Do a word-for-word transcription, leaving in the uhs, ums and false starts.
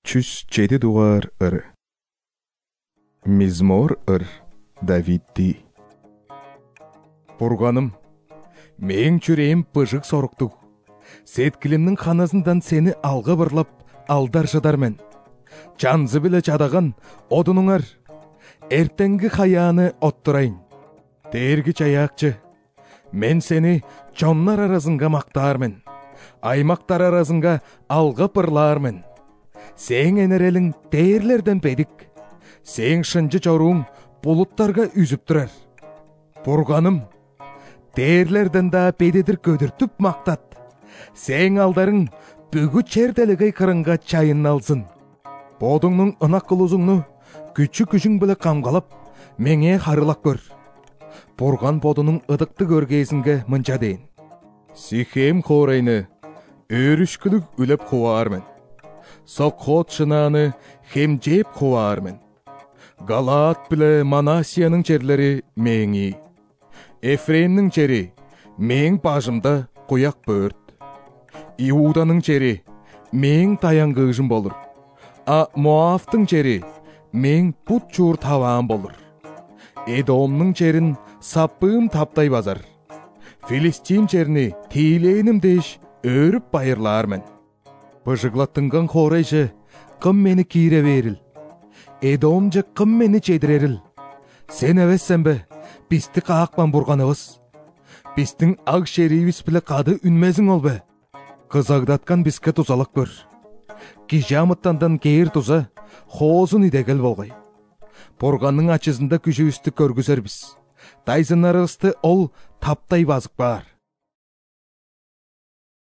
Чүс жети дугар ыр. Мизмор ыр Давидди. Бурганым, мен чүрейім пыжық сорықтуг. Сеткілімнің ханасындан сені алға бырлап, алдар жадармен. Жанзы біле жадаған одыныңар. Эртеңгі хаяны оттырайын. Дергіч аяқчы, мен сені чоннар арасынға мақтармен. Аймақтар арасынға алға пырлармен. Сен енерелің дээрлерден бедік. Сен шынжы жоруң бұлыттарға үзіп тұрар. Бурганым, дээрлерден да бедедір көдіртіп мақтат. Сен алдарың бүгі черделігей қырынға чайын алсын. Бодыңның ынақ қылызыңны күчі күшің білі қамғалап, меңе харылақ көр. Бурган бодының ыдықты көргейсінге мұнча дейін. Сихем қорайны өрішкілік үліп қуармен. Соқхот шынаны хем жеп қуармен. Галат білі Манасияның жерлері меңі. Эфреймнің жері мен бажымда қояқ бөрт. Иуданың жері мен таяңғыжым болыр. А Моавтың жері мен бұт жуыр таван болыр. Эдомның жерін саппым таптай базар. Филистим жеріні тейлейнім деш өріп байырлармен. Быжыглаттыңған қорайжы қым мені кейре веріл. Эдомжы қым мені чедіреріл. Сен әвессен бі, бізді қақпан бұрғанығыз. Біздің ақ шерейвіс білі қады үнмезің ол бі. Қызагдатқан бізге тұзалық көр. Кижамыттандан кейір тұза, қозын идегіл болғай. Бурганның ачызында күші үсті көргізер біз. Тайзын арығысты ол таптай базық бар.